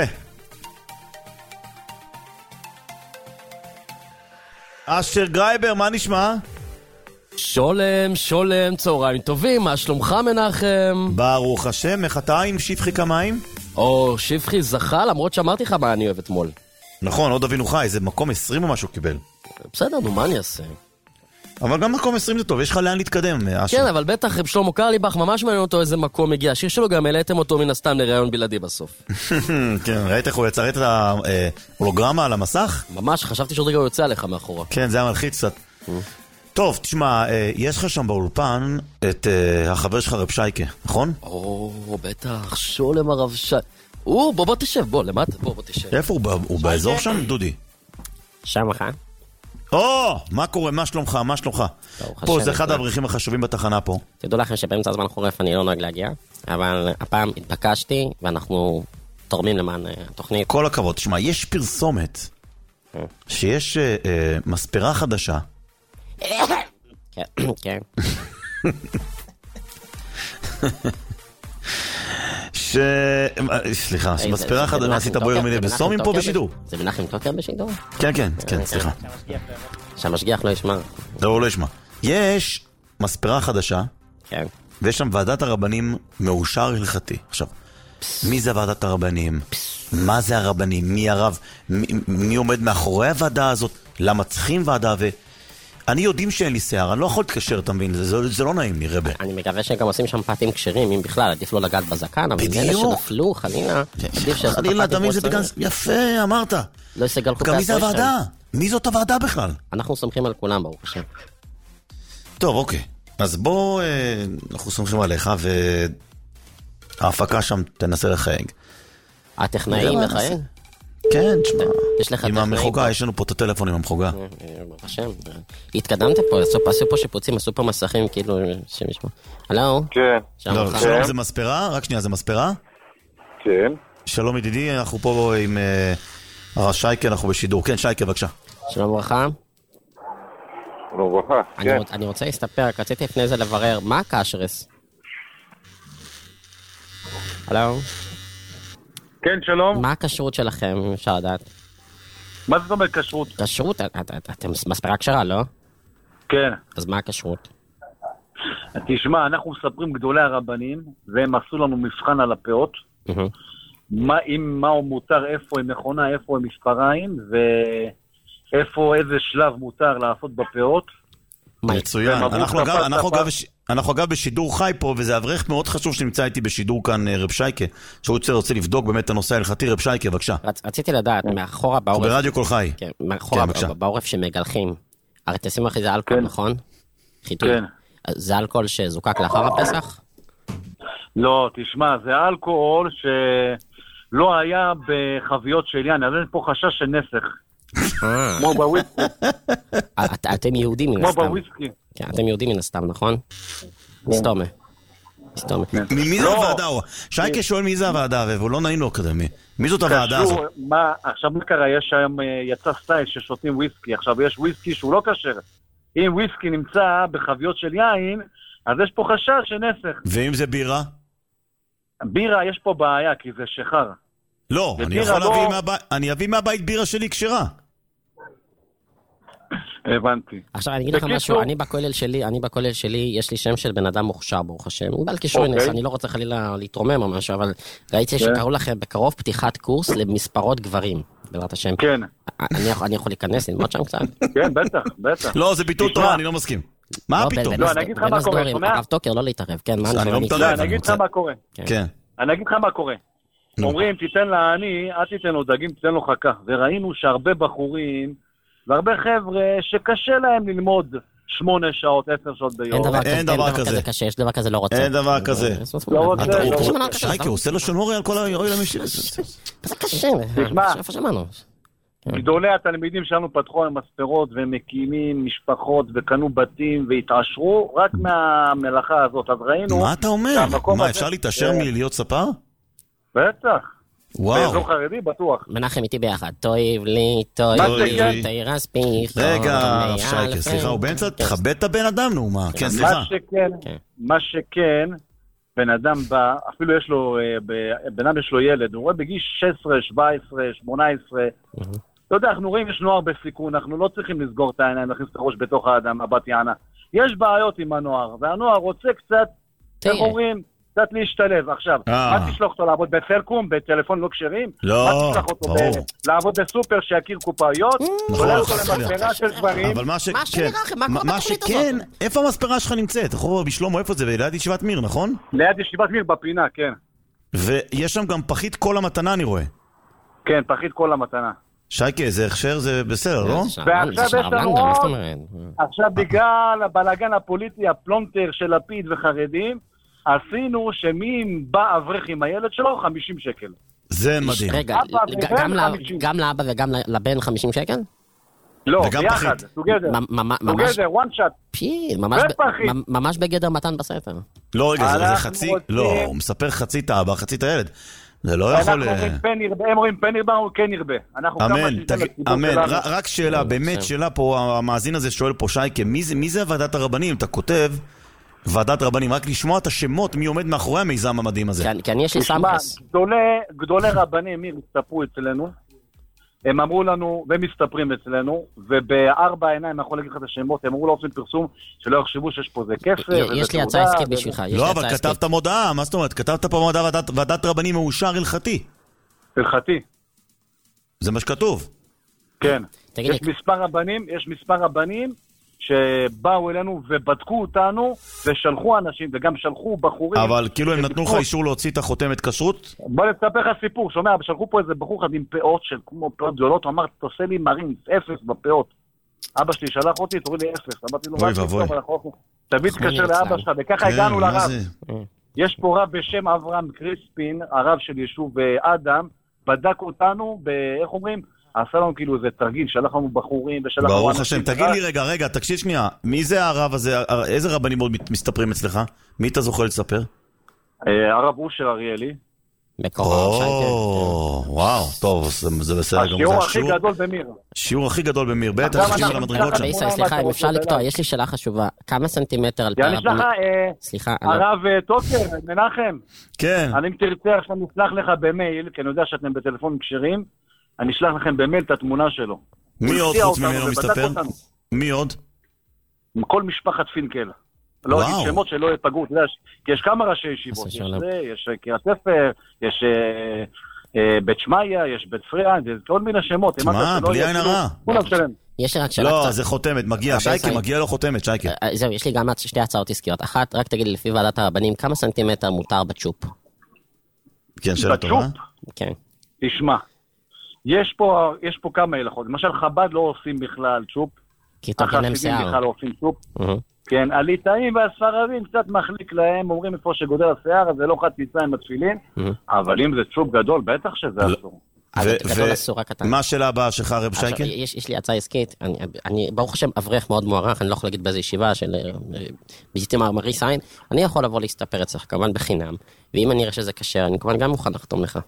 אשר גרייבר, מה נשמע? שולם, שולם, צהריים טובים, מה שלומך מנחם? ברוך השם, איך אתה עם שפחי כמיים? או, שפחי זכה, למרות שאמרתי לך מה אני אוהב אתמול. נכון, עוד אבינו חי, זה מקום עשרים או משהו קיבל. בסדר, נו, מה אני אעשה? אבל גם מקום עשרים זה טוב, יש לך לאן להתקדם, אשר. כן, אבל בטח שלמה קרליבך ממש מעניין אותו איזה מקום הגיע. השיר שלו גם העליתם אותו מן הסתם לראיון בלעדי בסוף. כן, ראית איך הוא יצר את ההולוגרמה על המסך? ממש, חשבתי שעוד רגע הוא יוצא עליך מאחורה. כן, זה היה מלחיץ קצת. טוב, תשמע, יש לך שם באולפן את החבר שלך רב שייקה, נכון? או, בטח, שולם הרב שייקה. או, בוא בוא תשב, בוא, למטה, בוא בוא תשב. איפה הוא? הוא באזור שם, דודי? שם לך? או, מה קורה? מה שלומך? מה שלומך? פה זה אחד האברכים החשובים בתחנה פה. תדעו לכם שבאמצע הזמן חורף אני לא נוהג להגיע, אבל הפעם התבקשתי ואנחנו תורמים למען התוכנית. כל הכבוד, תשמע, יש פרסומת שיש מספרה חדשה. כן, כן. ש... סליחה, שמספרה חדשה, עשית בויר מיני בסומים פה בשידור. זה מנחם טוקר בשידור? כן, כן, כן, סליחה. שהמשגיח לא ישמע. לא, הוא לא ישמע. יש מספרה חדשה, כן. ויש שם ועדת הרבנים מאושר הלכתי. עכשיו, מי זה ועדת הרבנים? מה זה הרבנים? מי הרב? מי עומד מאחורי הוועדה הזאת? למה צריכים ועדה? אני יודעים שאין לי שיער, אני לא יכול להתקשר, אתה מבין? זה, זה לא נעים לי, רבה. אני מקווה שהם גם עושים שם פרטים קשרים, אם בכלל, עדיף לא לגעת בזקן, אבל אלה שנפלו, חלילה, עדיף שעשו חלילה, אתה מבין, זה בגן... יפה, אמרת. לא יסגל חוקי גם מי זה הוועדה? מי זאת הוועדה בכלל? אנחנו סומכים על כולם, ברוך השם. טוב, אוקיי. אז בוא, אנחנו סומכים עליך, וההפקה שם תנסה לחייג. הטכנאים לחייג? כן, תשמע. יש לך עם המחוגה, יש לנו פה את הטלפון עם המחוגה. ברוך השם. התקדמתם פה, עשו פה שיפוצים, עשו פה מסכים, כאילו, שמשמע. הלו? כן. שלום, זה מספרה? רק שנייה, זה מספרה? כן. שלום ידידי, אנחנו פה עם שייקה, אנחנו בשידור. כן, שייקה, בבקשה. שלום וברכה. שלום וברכה, כן. אני רוצה להסתפר, רציתי לפני זה לברר, מה הקשרס? הלו? כן, שלום. מה הקשרות שלכם, אם אפשר לדעת? מה זאת אומרת קשרות? קשרות? אתם מספרה קשרה, לא? כן. אז מה הקשרות? תשמע, אנחנו מספרים גדולי הרבנים, והם עשו לנו מבחן על הפאות. מה הוא מותר, איפה הם מכונה, איפה הם מספריים, ואיפה, איזה שלב מותר לעשות בפאות. מצוין. אנחנו אגב בשידור חי פה, וזה אברך מאוד חשוב שנמצא איתי בשידור כאן רב שייקה, שהוא רוצה לבדוק באמת את הנושא ההלכתי. רב שייקה, בבקשה. רציתי לדעת, מאחורה בעורף... ברדיו כל חי. כן, מאחורה בעורף שמגלחים. הרי תשים אחרי זה אלכוהול, נכון? חיתוי. כן. זה אלכוהול שזוקק לאחר הפסח? לא, תשמע, זה אלכוהול שלא היה בחביות של יין, אז אין פה חשש של נסך. כמו בוויסקי. אתם יהודים מן הסתם. כמו בוויסקי. כן, אתם יהודים מן הסתם, נכון? מסתומה. מסתומה. מי זה הוועדה? שייקה שואל מי זה הוועדה, והוא לא נעים לו כזה. מי זאת הוועדה הזאת? עכשיו מה קרה? יש היום, יצא סטייל ששותים וויסקי. עכשיו יש וויסקי שהוא לא כשר. אם וויסקי נמצא בחביות של יין, אז יש פה חשש של נסך. ואם זה בירה? בירה יש פה בעיה, כי זה שחר. לא, אני יכול להביא מהבית, אני אביא מהבית בירה שלי כשרה. הבנתי. עכשיו אני אגיד לך משהו, אני בכולל שלי, אני בכולל שלי, יש לי שם של בן אדם מוכשר, ברוך השם. הוא בעל כישורי נס, אני לא רוצה חלילה להתרומם או משהו, אבל ראיתי שקראו לכם בקרוב פתיחת קורס למספרות גברים, בעזרת השם. כן. אני יכול להיכנס, ללמוד שם קצת? כן, בטח, בטח. לא, זה ביטול תורה, אני לא מסכים. מה פתאום? לא, אני אגיד לך מה קורה, הרב טוקר, לא להתערב, כן, מה אני אגיד לך מה קורה. כן. אני אגיד לך מה קורה. אומרים, תיתן לעני, אל תיתן לו דגים, תיתן לו חכה. וראינו שהרבה בחורים, והרבה חבר'ה שקשה להם ללמוד שמונה שעות, עשר שעות ביום. אין דבר כזה קשה, יש דבר כזה לא רוצה. אין דבר כזה. לא רוצה. שייקה, הוא עושה לו שנורי על כל האוהל המשיר. זה קשה. תשמע, איפה שמענו? גדולי התלמידים שלנו פתחו על מספרות ומקימים משפחות וקנו בתים והתעשרו רק מהמלאכה הזאת. אז ראינו... מה אתה אומר? מה, אפשר להתעשר מלהיות ספר? בטח. וואו. באזור חרדי בטוח. מנחם איתי ביחד. תויב לי, תויב לי, תירס פיך. רגע, שייקה, סליחה, הוא באמצע, תכבד את הבן אדם, נו, מה? כן, סליחה. מה שכן, מה שכן, בן אדם בא, אפילו יש לו, בן אדם יש לו ילד, הוא רואה בגיל שש עשרה, שבע עשרה, שמונה עשרה, אתה יודע, אנחנו רואים, יש נוער בסיכון, אנחנו לא צריכים לסגור את העיניים, להכניס את הראש בתוך האדם, הבת יענה. יש בעיות עם הנוער, והנוער רוצה קצת, איך אומרים, קצת להשתלב. עכשיו, מה תשלוח אותו לעבוד בסלקום, בטלפון לא כשרים? לא, מה תשלח אותו לעבוד בסופר שיכיר קופאיות? אולי אותו למספרה של דברים? אבל מה שכן, איפה המספרה שלך נמצאת? אחורה בשלומו, איפה זה? ליד ישיבת מיר, נכון? ליד ישיבת מיר בפינה, כן. ויש שם גם פחית כל המתנה, אני רואה. כן, פחית כל המתנה. שייקה, זה הכשר, זה בסדר, לא? ועכשיו יש לנו עוד, עכשיו בגלל הבלגן הפוליטי, הפלונטר של לפיד וחרדים, עשינו שמי בא אברך עם הילד שלו, חמישים שקל. זה מדהים. רגע, גם לאבא וגם לבן חמישים שקל? לא, ביחד, together. together, one shot. פי, ממש בגדר מתן בסתר. לא, רגע, זה חצי, לא, הוא מספר חצי את האבא, חצי את הילד. זה לא יכול... אנחנו אומרים פן ירבה, הם אומרים פן ירבה, הוא כן ירבה. אמן, אמן, רק שאלה, באמת שאלה פה, המאזין הזה שואל פה, שייקה, מי זה ועדת הרבנים? אתה כותב ועדת רבנים, רק לשמוע את השמות, מי עומד מאחורי המיזם המדהים הזה. כן, כן, יש לי סמכס. גדולי רבנים, מי מסתפרו אצלנו, הם אמרו לנו, והם מסתפרים אצלנו, ובארבע עיניים, אני יכול להגיד לך את השמות, הם אמרו לא עושים פרסום, שלא יחשבו שיש פה זה כסף. יש לי הצעה עסקית בשבילך. לא, אבל כתבת מודעה, מה זאת אומרת? כתבת פה מודעה, ועדת רבנים מאושר הלכתי. הלכתי. זה מה שכתוב. כן. יש מספר רבנים, יש מספר רבנים, שבאו אלינו ובדקו אותנו ושלחו אנשים וגם שלחו בחורים. אבל כאילו הם נתנו לך אישור להוציא את החותמת כשרות? בוא נספר לך סיפור, שומע, שלחו פה איזה בחור אחד עם פאות של כמו פאות גדולות, הוא אמר, תעשה לי מרינס, אפס בפאות. אבא שלי שלח אותי, תוריד לי אפס. אמרתי לו, תביא תקשר לאבא שלך, וככה הגענו לרב. יש פה רב בשם אברהם קריספין, הרב של יישוב אדם, בדק אותנו, איך אומרים? עשה לנו כאילו איזה תרגיל, שלח לנו בחורים ושלח לנו... ברוך השם, תגיד לי רגע, רגע, תקשיב שנייה, מי זה הרב הזה, איזה רבנים עוד מסתפרים אצלך? מי אתה זוכה לספר? הרב אושר אריאלי. מקורב, שייקה. וואו, טוב, זה בסדר. השיעור הכי גדול במיר. השיעור הכי גדול במיר, בטח חושבים על המדרגות שם. בישראל, סליחה, אם אפשר לקטוע, יש לי שאלה חשובה. כמה סנטימטר על פעם... סליחה, הרב טוקר, מנחם. כן. אני תרצה עכשיו נשלח לך במייל, כי אני יודע שאתם בטלפונים כשרים, אני אשלח לכם במייל את התמונה שלו. מי עוד חוץ ממנו מסתפר? מי עוד? כל משפחת פינקל. לא אגיד שמות שלא יפגעו, כי יש כמה ראשי ישיבות. יש זה, יש קריית ספר, יש בית שמעיה, יש בית פריאן, יש כל מיני שמות. מה, בלי עין הרע. יש לי רק שאלה קצת. לא, זה חותמת, מגיע, שייקה, מגיע לו חותמת, שייקה. זהו, יש לי גם שתי הצעות עסקיות. אחת, רק תגיד לי, לפי ועדת הרבנים, כמה סנטימטר מותר בצ'ופ? כן, שאלה טובה. כן. תשמע. יש פה, יש פה כמה הלכות. למשל, חב"ד לא עושים בכלל צ'ופ. כי תוקן להם שיער. החסידים בכלל לא עושים צ'ופ. כן, הליטאים והספרדים קצת מחליק להם, אומרים איפה שגודל השיער, אז זה לא חציצה עם התפילין, אבל אם זה צ'ופ גדול, בטח שזה אסור. ומה השאלה הבאה שלך, רב שייקה? יש לי הצעה עסקית, אני ברוך השם אברך מאוד מוערך, אני לא יכול להגיד באיזו ישיבה של ביזיתי מרי סיין, אני יכול לבוא להסתפר אצלך, כמובן בחינם, ואם אני אראה שזה קשה, אני כמובן גם מוכן לחתום לך.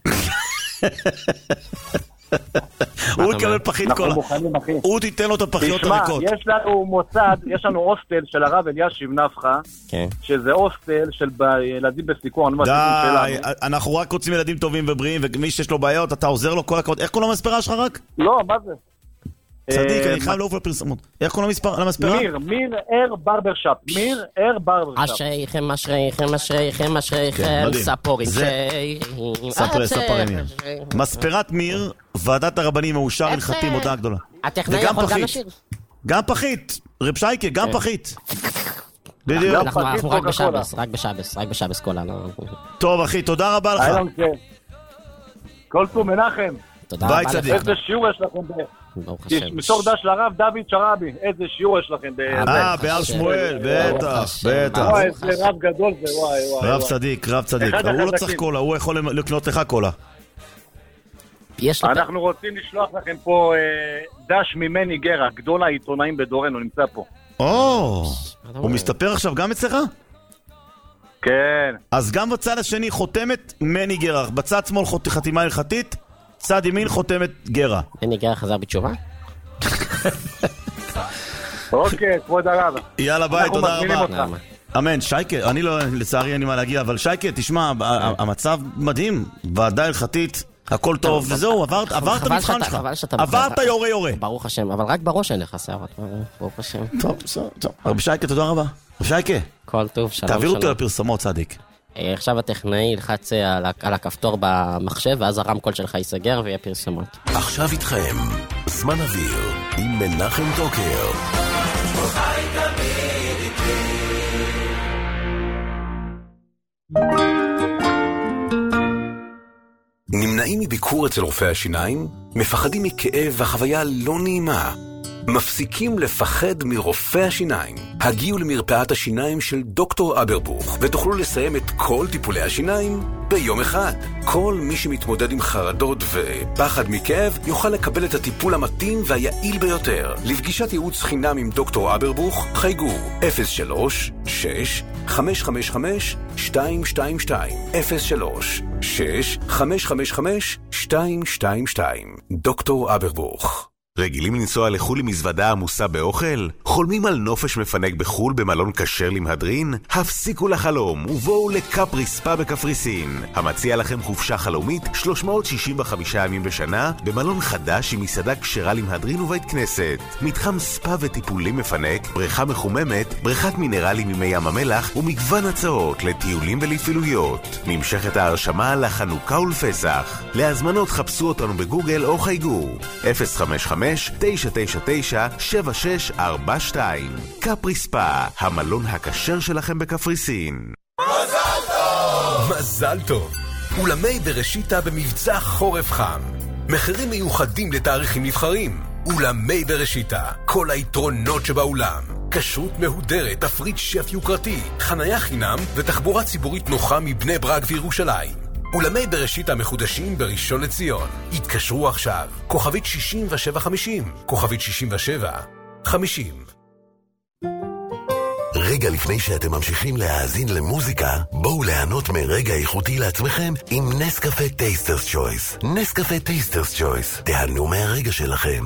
הוא יקבל פחית כל... הוא תיתן לו את הפחיות הריקות. יש לנו מוסד, יש לנו הוסטל של הרב אלישיב נפחה, שזה הוסטל של ילדים בסיכון. די, אנחנו רק רוצים ילדים טובים ובריאים, ומי שיש לו בעיות, אתה עוזר לו כל הכבוד. איך קוראים למספרה שלך רק? לא, מה זה? צדיק, אני חייב לעוף לפרסמות. איך קוראים למספרה? מיר, מיר אר ברברשאפ. מיר אר ברברשאפ. אשריכם, אשריכם, אשריכם, אשריכם, ספורים. ספרי, ספרים. מספרת מיר, ועדת הרבנים מאושר הלכתי, מודעה גדולה. הטכנאי יכול גם לשיר. גם פחית, רב שייקה, גם פחית. בדיוק. אנחנו רק בשבס, רק בשבס, רק בשבס כל הלאה. טוב אחי, תודה רבה לך. כל טוב מנחם. תודה רבה לך. איזה שיעור יש לכם ב... ברוך השם. מתוך דש לרב דוד שרבי, איזה שיעור יש לכם ב... אה, בהר שמואל, בטח, בטח. וואי, איזה רב גדול זה, וואי, וואי. רב צדיק, רב צדיק. הוא לא צריך קולה, הוא יכול לקנות לך קולה. אנחנו רוצים לשלוח לכם פה דש ממני גרה, גדול העיתונאים בדורנו, נמצא פה. או, הוא מסתפר עכשיו גם אצלך? כן. אז גם בצד השני חותמת מני גרח, בצד שמאל חתימה הלכתית, צד ימין חותמת גרה. מני גרח חזר בתשובה? אוקיי, כבוד הרב. יאללה ביי, תודה רבה. אמן, שייקה, אני לא, לצערי אין לי מה להגיע, אבל שייקה, תשמע, המצב מדהים, ועדה הלכתית, הכל טוב, וזהו, עברת את המבחן שלך. עברת יורה יורה. ברוך השם, אבל רק בראש אין לך שערות, ברוך השם. טוב, טוב. רבי שייקה, תודה רבה. רבי שייקה. כל טוב, שלום. תעביר אותו לפרסומות, צדיק. עכשיו הטכנאי ילחץ על הכפתור במחשב, ואז הרמקול שלך ייסגר ויהיה פרסומות. עכשיו איתכם, זמן אוויר, עם מנחם טוקר. חי תמיד איתי. נמנעים מביקור אצל רופא השיניים, מפחדים מכאב והחוויה לא נעימה. מפסיקים לפחד מרופא השיניים. הגיעו למרפאת השיניים של דוקטור אברבוך, ותוכלו לסיים את כל טיפולי השיניים ביום אחד. כל מי שמתמודד עם חרדות ופחד מכאב יוכל לקבל את הטיפול המתאים והיעיל ביותר. לפגישת ייעוץ חינם עם דוקטור אברבוך, חייגו אפס שלוש שש חמש חמש חמש שתיים שתיים שתיים אפס שלוש שש חמש חמש חמש שתיים שתיים שתיים. דוקטור אברבוך. רגילים לנסוע לחול עם מזוודה עמוסה באוכל? חולמים על נופש מפנק בחול במלון כשר למהדרין? הפסיקו לחלום ובואו לקפרי ספה בקפריסין, המציע לכם חופשה חלומית שלוש מאות שישים וחמישה ימים בשנה במלון חדש עם מסעדה כשרה למהדרין ובית כנסת, מתחם ספה וטיפולים מפנק, בריכה מחוממת, בריכת מינרלים ממי ים המלח ומגוון הצעות לטיולים ולפעילויות. נמשכת ההרשמה לחנוכה ולפסח. להזמנות חפשו אותנו בגוגל או חייגו אפס חמש חמש תשע תשע תשע שבע שש ארבע שתיים. קפרי ספה, המלון הכשר שלכם בקפריסין. מזל טוב! מזל טוב! אולמי בראשיתה במבצע חורף חם. מחירים מיוחדים לתאריכים נבחרים. אולמי בראשיתה, כל היתרונות שבאולם. כשרות מהודרת, תפריט שף יוקרתי, חנייה חינם ותחבורה ציבורית נוחה מבני ברק וירושלים. אולמי בראשית המחודשים בראשון לציון. התקשרו עכשיו. כוכבית שישים ושבע חמישים. כוכבית שישים ושבע חמישים. רגע לפני שאתם ממשיכים להאזין למוזיקה, בואו ליהנות מרגע איכותי לעצמכם עם נסקפה טייסטרס צ'ויס. נסקפה טייסטרס צ'ויס. תהנו מהרגע שלכם.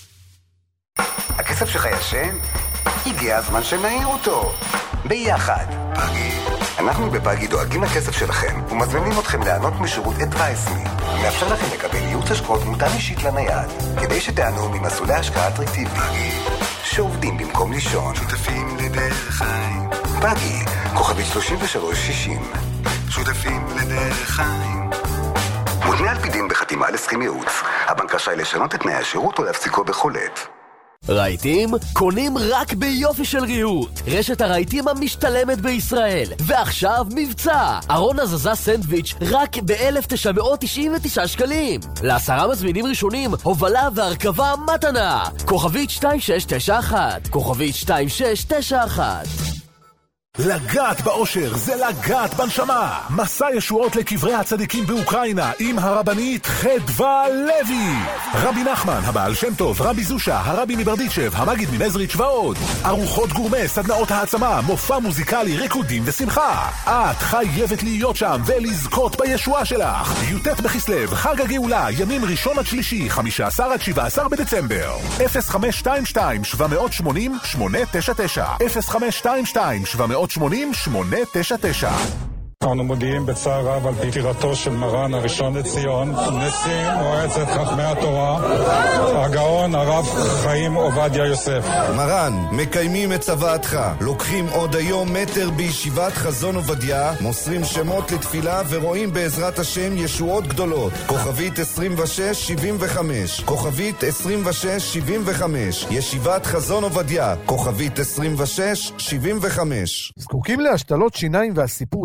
הכסף שלך ישן? הגיע הזמן שנעיר אותו. ביחד. פגי. אנחנו בפגי דואגים לכסף שלכם ומזמינים אתכם ליהנות משירות אדווייסמי. מאפשר לכם לקבל ייעוץ השקעות מותאם אישית לנייד, כדי שתיהנו ממסלולי השקעה אטרקטיביים שעובדים במקום לישון. שותפים לדרך חיים. פגי, כוכבית שלושים ושלוש שישים. שותפים לדרך חיים. מותנה על פי דין בחתימה על הסכם ייעוץ. הבנק רשאי לשנות את תנאי השירות או להפסיקו בכל עת. רהיטים? קונים רק ביופי של ריהוט. רשת הרהיטים המשתלמת בישראל. ועכשיו מבצע. ארון הזזה סנדוויץ' רק ב-אלף תשע מאות תשעים ותשעה שקלים. לעשרה מזמינים ראשונים, הובלה והרכבה מתנה. כוכבית שתיים שש תשע אחת. כוכבית שתיים שש תשע אחת. לגעת באושר זה לגעת בנשמה. מסע ישועות לקברי הצדיקים באוקראינה עם הרבנית חדווה לוי, רבי נחמן, הבעל שם טוב, רבי זושה, הרבי מברדיצ'ב, המגיד ממזריץ' ועוד. ארוחות גורמה, סדנאות העצמה, מופע מוזיקלי, ריקודים ושמחה. את חייבת להיות שם ולזכות בישועה שלך. י"ט בכסלו, חג הגאולה, ימים ראשון עד שלישי, חמישה עשר עד שבעה עשר בדצמבר. אפס חמש שתיים שתיים שבע שמונה שמונה תשע תשע אפס חמש שתיים שתיים שבע שמונים שמונה תשע תשע. אנו מודיעים בצער רב על פטירתו של מרן הראשון לציון, נשיא מועצת חכמי התורה, הגאון הרב חיים עובדיה יוסף. מרן, מקיימים את צוואתך, לוקחים עוד היום מטר בישיבת חזון עובדיה, מוסרים שמות לתפילה ורואים בעזרת השם ישועות גדולות. כוכבית עשרים ושש שבעים וחמש, כוכבית עשרים ושש שבעים וחמש, ישיבת חזון עובדיה, כוכבית עשרים ושש שבעים וחמש. זקוקים להשתלות שיניים והסיפור יקר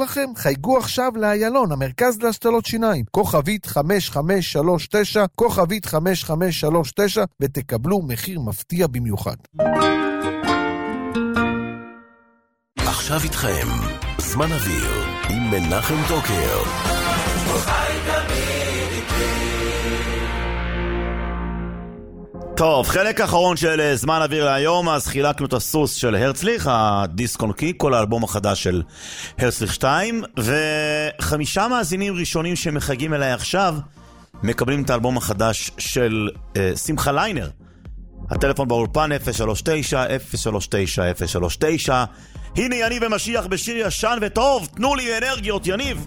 לכם? חייגו עכשיו לאיילון, המרכז להשתלות שיניים. כוכבית חמש חמש שלוש תשע, כוכבית חמש חמש שלוש תשע, ותקבלו מחיר מפתיע במיוחד. עכשיו איתכם, זמן אוויר, עם מנחם טוקר. טוב, חלק האחרון של זמן אוויר להיום, אז חילקנו את הסוס של הרצליך, הדיסק און קי, כל האלבום החדש של הרצליך שתיים, וחמישה מאזינים ראשונים שמחגים אליי עכשיו, מקבלים את האלבום החדש של uh, שמחה ליינר. הטלפון באולפן אפס שלוש תשע אפס שלוש תשע אפס שלוש תשע. הנה יניב ומשיח בשיר ישן וטוב, תנו לי אנרגיות יניב.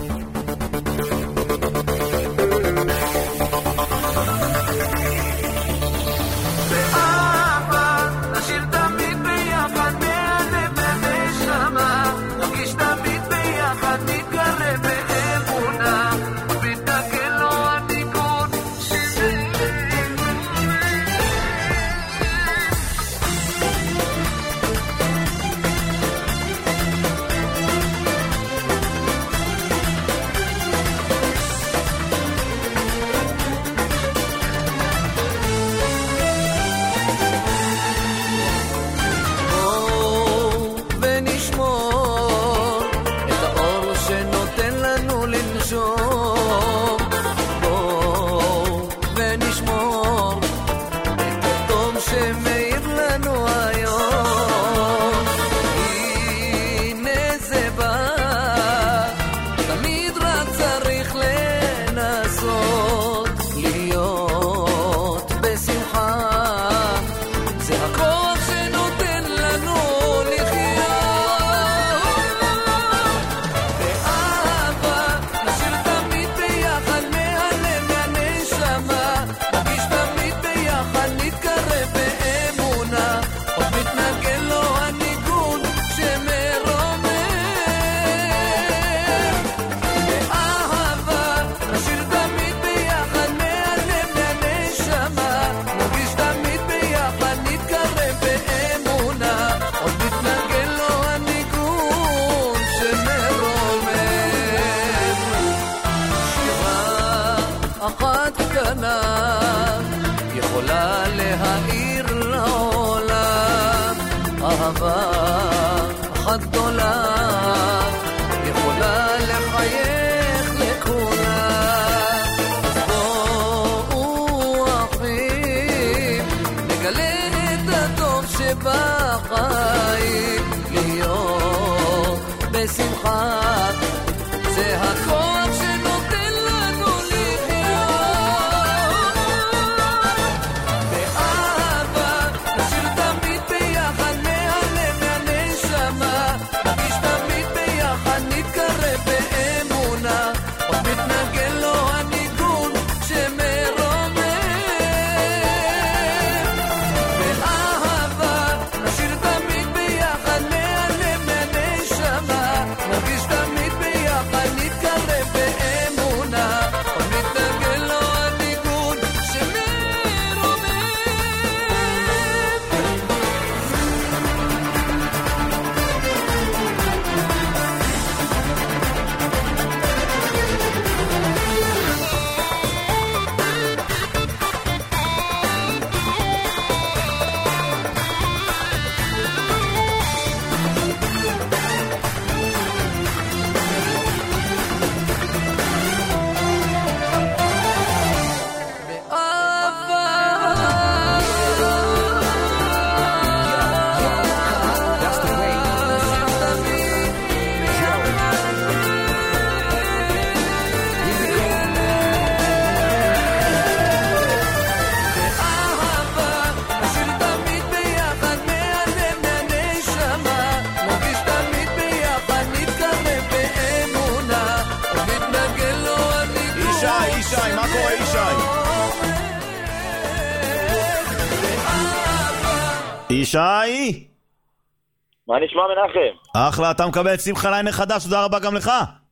ישי? מה נשמע מנחם? אחלה, אתה מקבל את שמחה ליינר חדש, תודה רבה גם לך.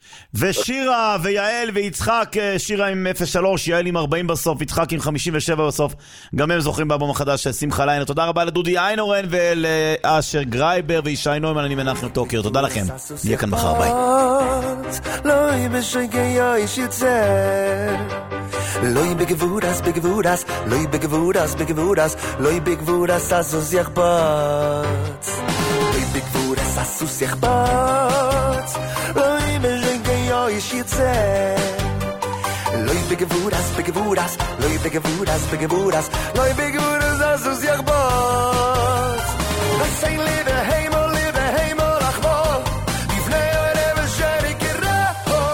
ושירה ויעל ויצחק, שירה עם אפס שלוש, יעל עם ארבעים בסוף, יצחק עם חמישים ושבע בסוף, גם הם זוכרים באלבום החדש של שמחה ליינר. תודה רבה לדודי איינורן ולאשר גרייבר וישי נוימן. אני מנחם טוקר, תודה לכם, נהיה כאן מחר, ביי. לוי בשגי איש יצא, לוי בגבודס בגבודס, לוי בגבודס בגבודס, לוי בגבודס אסוס יחבט, לוי בגבודס אסוס יחבט, לוי בשגי איש יצא, לוי בגבודס בגבודס, לוי בגבודס בגבודס, לוי בגבודס אסוס יחבט. לוי ליב ההימול ליב ההימול אחבו, לפני ערב אשר יקרה,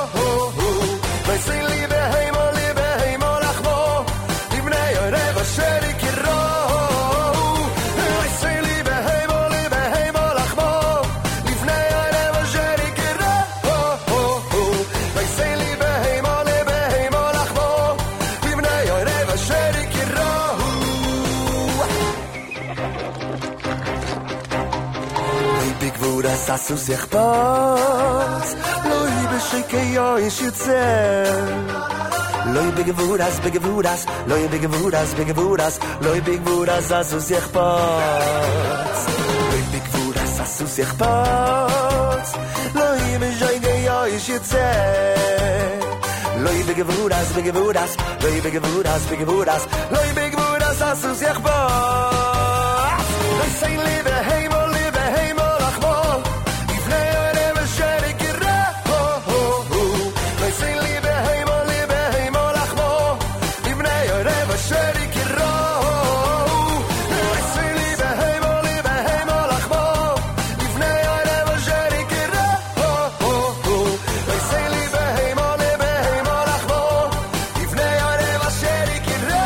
לוי ליב ההימול ליב ההימול אחבו, לפני ערב אשר יקרה, לוי ליב ההימול ליב ההימול אחבו, לפני ערב אשר יקרה, לוי ליב ההימול ליב ההימול אחבו, לפני ערב אשר יקרה. בגבודס אסוס יחבט, לוי בשקי איש יצא, לוי בגבודס בגבודס, לוי בגבודס בגבודס, לוי בגבודס אסוס יחבט, לוי בגבודס אסוס יחבט, לוי בשקי איש יצא, לוי בגבודס בגבודס, לוי בגבודס בגבודס, לוי בגבודס אסוס יחבט. לוי ליב ההימול ליב ההימול אחבו, לפני ערב אשר יקרה, לוי ליב ההימול ליב ההימול אחבו, לפני ערב אשר יקרה, לוי ליב ההימול ליב ההימול אחבו, לפני ערב אשר יקרה, לוי ליב ההימול ליב ההימול אחבו, לפני ערב אשר יקרה.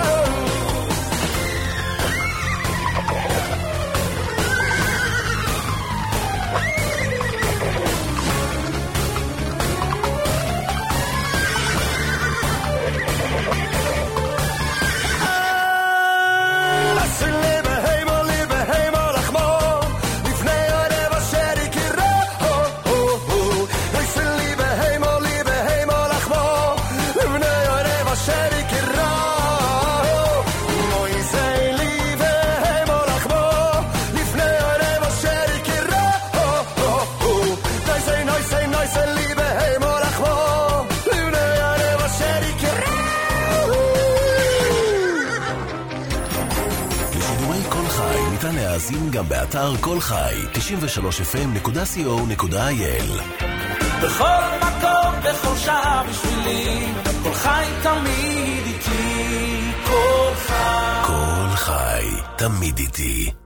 להאזין גם באתר כל חי, תשעים ושלוש אף אם נקודה סי או נקודה איי אל. בכל מקום, בכל שעה בשבילי, כל חי תמיד איתי, כל חי. כל חי תמיד איתי.